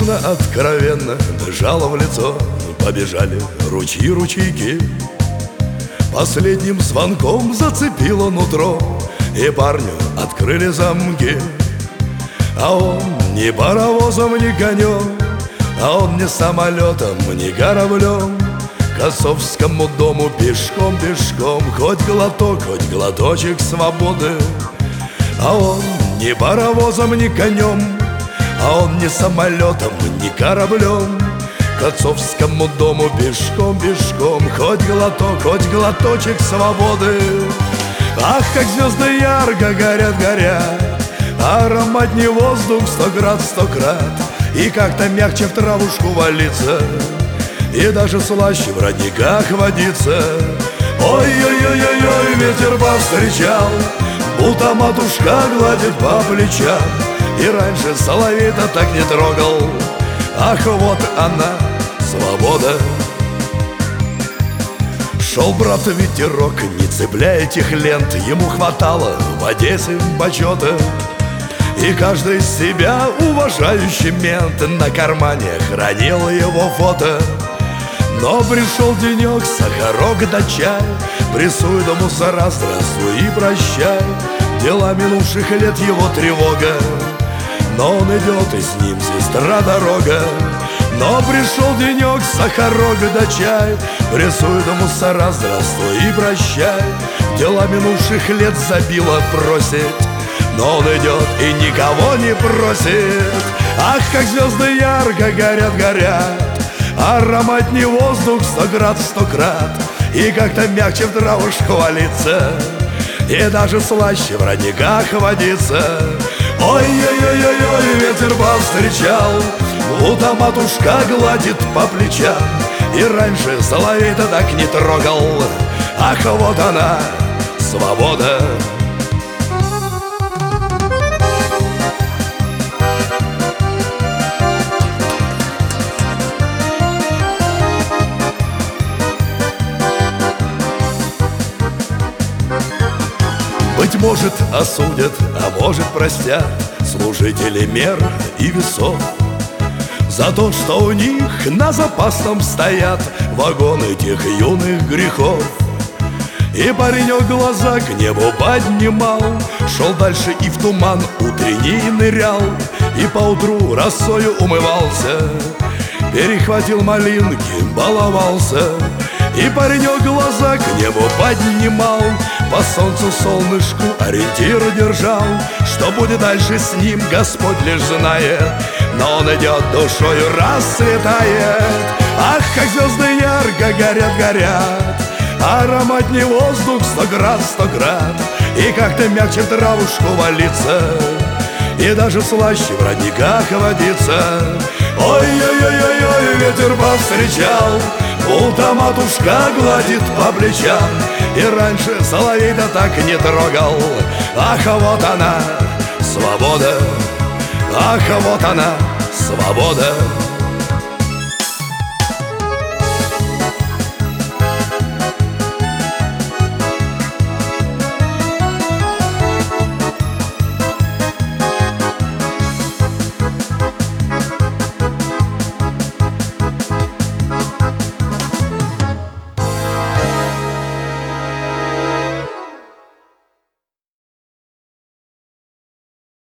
Честно, откровенно дышала в лицо, побежали ручьи, ручейки. Последним звонком зацепило нутро, и парню открыли замки. А он ни паровозом, ни конем, а он ни самолетом, ни кораблем. К отцовскому дому пешком, пешком, хоть глоток, хоть глоточек свободы. А он ни паровозом, ни конем, а он ни самолетом, ни кораблем. К отцовскому дому пешком, пешком, хоть глоток, хоть глоточек свободы. Ах, как звезды ярко горят, горят, ароматней воздух 100 крат, 100 крат. И как-то мягче в травушку валиться, и даже слаще в родниках водиться. Ой-ой-ой-ой-ой, ветер повстречал, будто матушка гладит по плечам. И раньше соловей-то так не трогал. Ах, вот она, свобода. Шел брат ветерок, не цепляя этих лент, ему хватало в Одессе почета. И каждый себя уважающий мент на кармане хранил его фото. Но пришел денек, сахарок да чай, прессуй до мусора, здравствуй и прощай. Дела минувших лет его тревога, но он идет, и с ним сестра дорога. Но пришел денек, сахарок да чай, прессуй до мусора, здравствуй и прощай. Дела минувших лет забило просит, но он идет и никого не просит. Ах, как звезды ярко горят, горят, ароматней воздух 100 крат, 100 крат. И как-то мягче в травушку валиться, и даже слаще в родниках водиться. Ой-ой-ой-ой-ой, ветер повстречал, будто матушка гладит по плечам. И раньше соловей-то так не трогал. Ах, вот она, свобода. Быть может, осудят, а может, простят служители мер и весов за то, что у них на запасном стоят вагоны этих юных грехов. И паренек глаза к небу поднимал, шел дальше и в туман утренний нырял, и поутру росою умывался, перехватил малинки, баловался. И паренек глаза к небу поднимал, по солнцу солнышку ориентир держал. Что будет дальше с ним, Господь лишь знает, но он идет, душою расцветает. Ах, как звезды ярко горят, горят, ароматней воздух 100 крат, 100 крат. И как-то мягче в травушку валиться, и даже слаще в родниках водиться. Ой-ой-ой-ой, ветер повстречал, будто матушка гладит по плечам. И раньше соловей-то так не трогал. Ах, вот она, свобода. Ах, вот она, свобода.